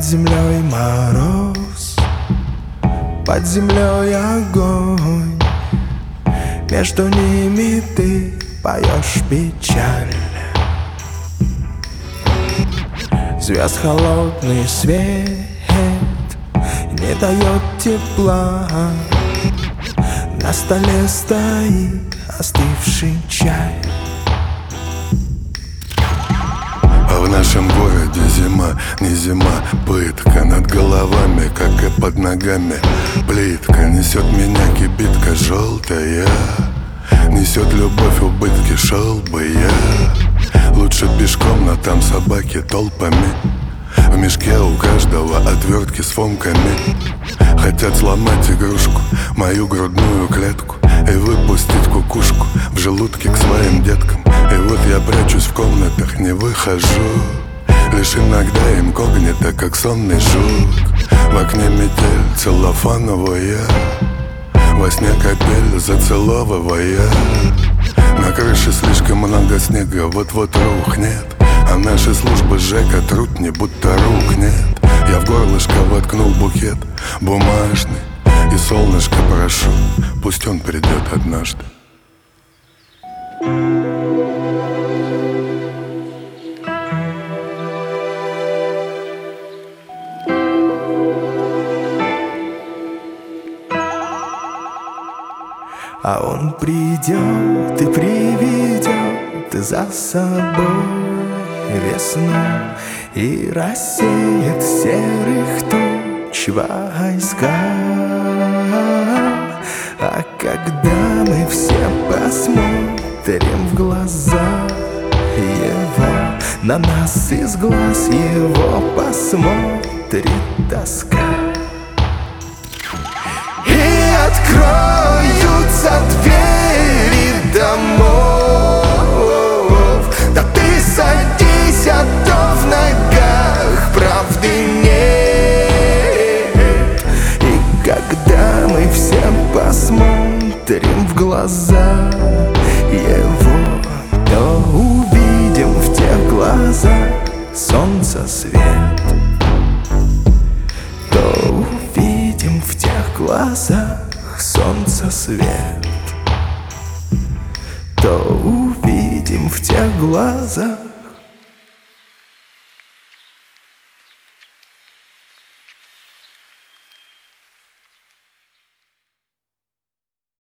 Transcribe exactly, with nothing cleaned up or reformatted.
землей мороз, под землей огонь, между ними ты поешь печаль. Звезд холодный свет не дает тепла, на столе стоит остывший чай. А в нашем городе зима, не зима, пытка над головами, как и под ногами. Плитка несет меня кибитка желтая, несет любовь убытки, шел бы я лучше пешком, но там собаки толпами. В мешке у каждого отвертки с фомками. Хотят сломать игрушку, мою грудную клетку, и выпустить кукушку в желудке к своим деткам. И вот я прячусь в комнатах, не выхожу, лишь иногда инкогнито, как сонный жук. В окне метель целлофановая, во сне капель зацеловывая. На крыше слишком много снега, вот-вот рухнет, а наши службы ЖЭКа труд не будто рук нет. Я в горлышко воткнул букет бумажный, и солнышко прошу, пусть он придет однажды. А он придет и приведет за собой весну и рассеет серых туч войска. А когда мы все посмотрим в глаза его, на нас из глаз его посмотрит тоска. И откроются двери домов, да ты садись, а то в ногах правды нет. И когда мы все посмотрим в глаза его, то увидим в тех глазах солнца свет, то увидим в тех глазах солнца свет, то увидим в тех глазах